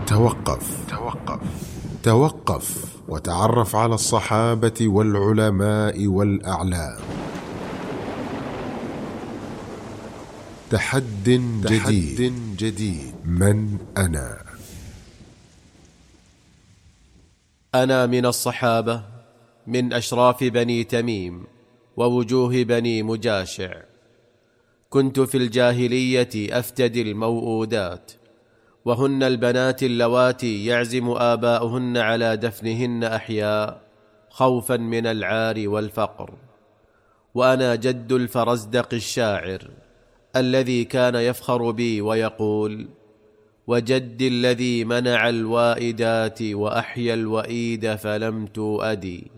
توقف وتعرف على الصحابة والعلماء والأعلام. تحد جديد. من أنا؟ أنا من الصحابة، من أشراف بني تميم ووجوه بني مجاشع. كنت في الجاهلية أفتدي الموؤودات، وهن البنات اللواتي يعزم آباؤهن على دفنهن أحياء خوفا من العار والفقر. وأنا جد الفرزدق الشاعر الذي كان يفخر بي ويقول: وجد الذي منع الوائدات وأحيا الوئيد فلم تؤدي.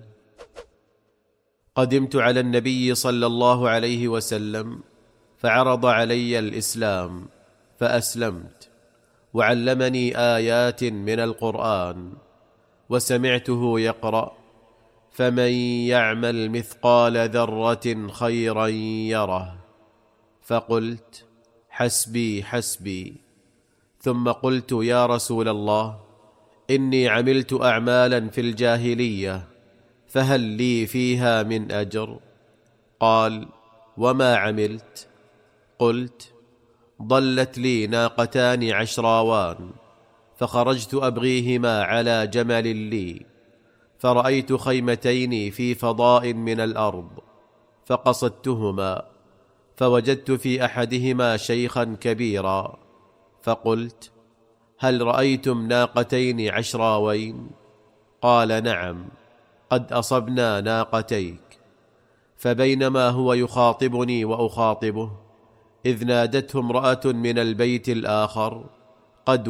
قدمت على النبي صلى الله عليه وسلم فعرض علي الإسلام فأسلمت، وعلمني آيات من القرآن، وسمعته يقرأ: فمن يعمل مثقال ذرة خيرا يره. فقلت: حسبي حسبي. ثم قلت: يا رسول الله، إني عملت أعمالا في الجاهلية، فهل لي فيها من أجر؟ قال: وما عملت؟ قلت: ضلت لي ناقتان عشراوان، فخرجت أبغيهما على جمل لي، فرأيت خيمتين في فضاء من الأرض، فقصدتهما، فوجدت في أحدهما شيخا كبيرا، فقلت: هل رأيتم ناقتين عشراوين؟ قال: نعم، قد أصبنا ناقتيك. فبينما هو يخاطبني وأخاطبه، إذ نادته امرأة من البيت الآخر: قد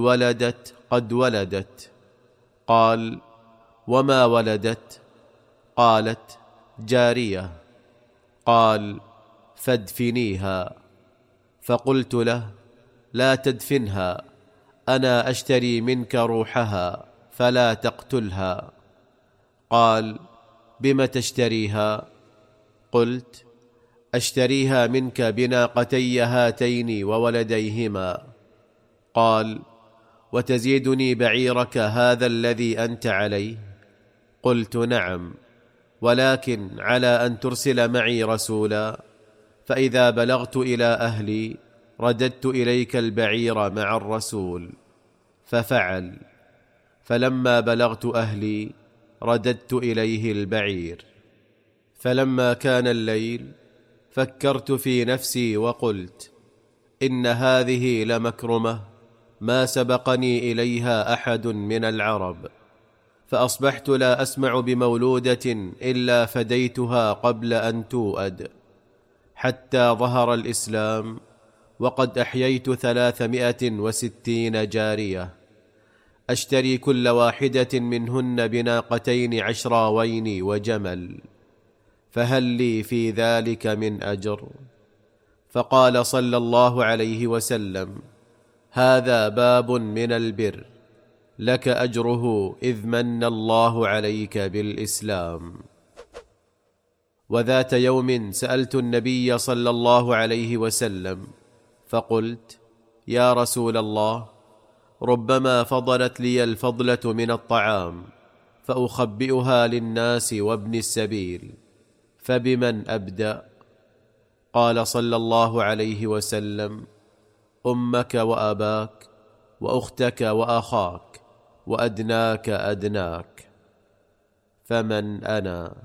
ولدت. قال: وما ولدت؟ قالت: جارية. قال: فادفنيها. فقلت له: لا تدفنها، أنا أشتري منك روحها، فلا تقتلها. قال: بم تشتريها؟ قلت: أشتريها منك بناقتي هاتين وولديهما. قال: وتزيدني بعيرك هذا الذي أنت عليه؟ قلت: نعم، ولكن على أن ترسل معي رسولا، فإذا بلغت إلى أهلي رددت إليك البعير مع الرسول. ففعل، فلما بلغت أهلي رددت إليه البعير. فلما كان الليل فكرت في نفسي وقلت: إن هذه لمكرمة ما سبقني إليها أحد من العرب، فأصبحت لا أسمع بمولودة إلا فديتها قبل أن توأد، حتى ظهر الإسلام، وقد أحييت 360 جارية، أشتري كل واحدة منهن بناقتين عشراوين وجمل، فهل لي في ذلك من أجر؟ فقال صلى الله عليه وسلم: هذا باب من البر، لك أجره إذ من الله عليك بالإسلام. وذات يوم سألت النبي صلى الله عليه وسلم فقلت: يا رسول الله، ربما فضلت لي الفضلة من الطعام فأخبئها للناس وابن السبيل، فبمن أبدأ؟ قال صلى الله عليه وسلم: أمك وأباك وأختك وأخاك وأدناك أدناك. فمن أنا؟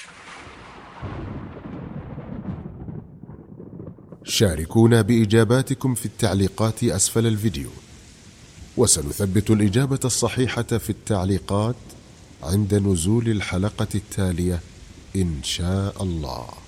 شاركونا بإجاباتكم في التعليقات أسفل الفيديو، وسنثبت الإجابة الصحيحة في التعليقات عند نزول الحلقة التالية إن شاء الله.